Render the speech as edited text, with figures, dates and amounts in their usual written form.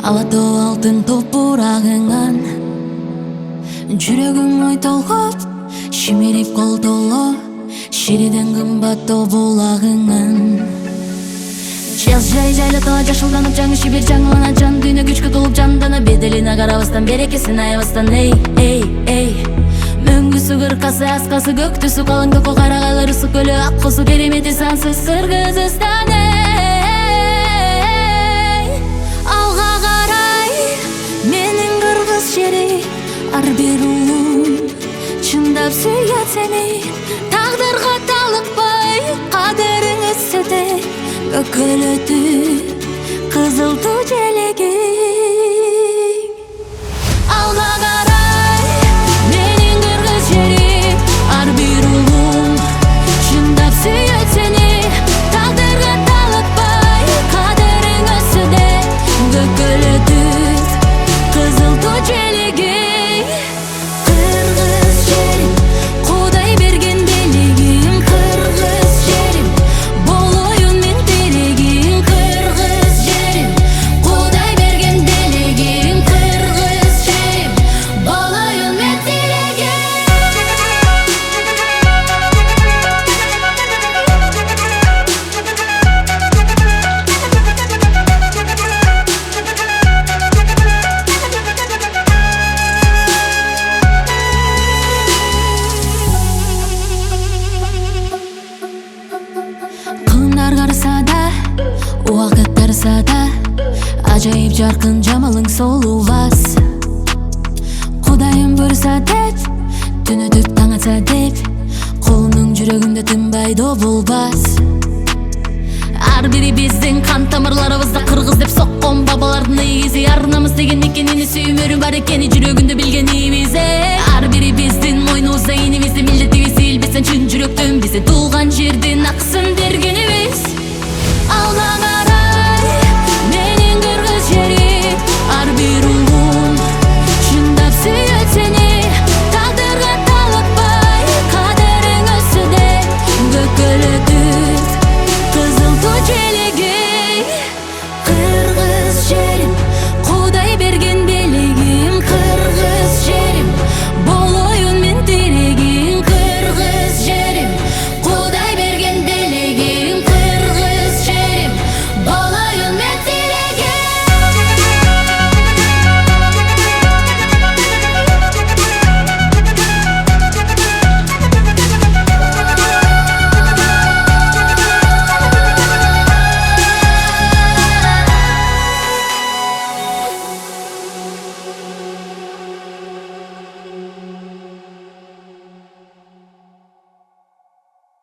Алато алтын топурагыңан жүрөгүм ой толгоп шимирип колтоло шириден кымбаттоо булагыңан жаз жай жайлатала жашылданып жаңы шибир жаңылана жан дүйнө күчкө толуп жандана беделине карабастан берекесин аябастан эй эй эй мөңгүсү кыркасы аскасы көктүсү калың токо карагайлар ысык көлү ак косу керемети сансыз Кыргызстан алга карай менин кыргыз жери ар бир улум чындап сүйөт сени тагдырга талыкпай кадырың өссөдө көкөлөтү кызыл туу желеги алга карай менин кыргыз жери ар бир улум чындап сүйөт сени тагдырга талыкпай кадырың өссөдө көкөлөтү кызыл туу желеги кыргыз жерим Кудай берген белегим кыргыз жерим болоюн мен тирегим кыргыз жерим Кудай берген белегим кыргыз жерим болоюн мен тирегим Кылымдар карыса да убакыт тарса да ажайып жаркын жамалың солубас Кудайым буйруса деп түн өтүп таң атса деп колумдун жүрөгүмдө тынбай добулбас ар бири биздин кан тамырларыбызда кыргыз деп соккон бабалардын ийгизи ар намыс деген экенини сүймөрү бар экени жүрөгүндө билгенибиз ар бири биздин мойнубузда инибизди милдетибизди илбестен чын жүрөктөн бизди туулган жердин аксын берген